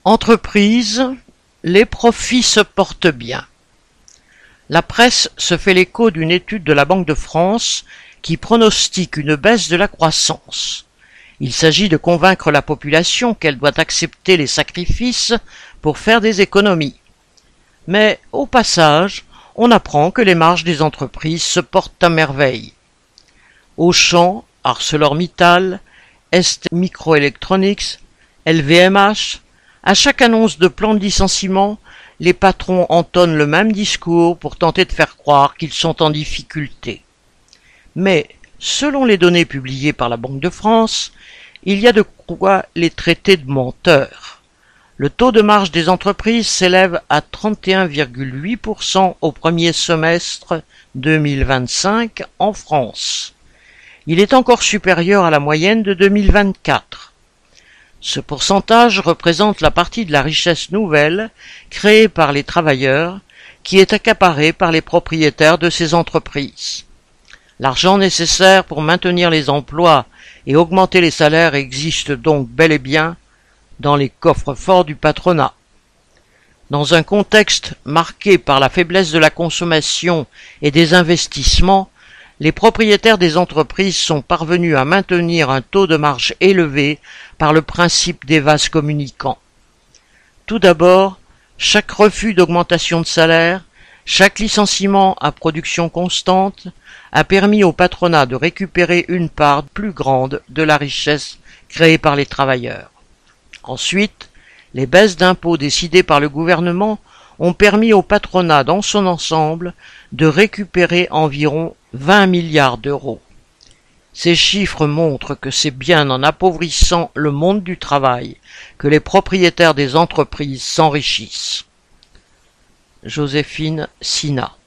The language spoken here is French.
Entreprise, les profits se portent bien. La presse se fait l'écho d'une étude de la Banque de France qui pronostique une baisse de la croissance. Il s'agit de convaincre la population qu'elle doit accepter les sacrifices pour faire des économies. Mais, au passage, on apprend que les marges des entreprises se portent à merveille. Auchan, ArcelorMittal, ST Microelectronics, LVMH, à chaque annonce de plan de licenciement, les patrons entonnent le même discours pour tenter de faire croire qu'ils sont en difficulté. Mais, selon les données publiées par la Banque de France, il y a de quoi les traiter de menteurs. Le taux de marge des entreprises s'élève à 31,8% au premier semestre 2025 en France. Il est encore supérieur à la moyenne de 2024. Ce pourcentage représente la partie de la richesse nouvelle créée par les travailleurs qui est accaparée par les propriétaires de ces entreprises. L'argent nécessaire pour maintenir les emplois et augmenter les salaires existe donc bel et bien dans les coffres-forts du patronat. Dans un contexte marqué par la faiblesse de la consommation et des investissements, les propriétaires des entreprises sont parvenus à maintenir un taux de marge élevé par le principe des vases communicants. Tout d'abord, chaque refus d'augmentation de salaire, chaque licenciement à production constante a permis au patronat de récupérer une part plus grande de la richesse créée par les travailleurs. Ensuite, les baisses d'impôts décidées par le gouvernement ont permis au patronat dans son ensemble de récupérer environ 20 milliards d'euros. Ces chiffres montrent que c'est bien en appauvrissant le monde du travail que les propriétaires des entreprises s'enrichissent. Joséphine Sina.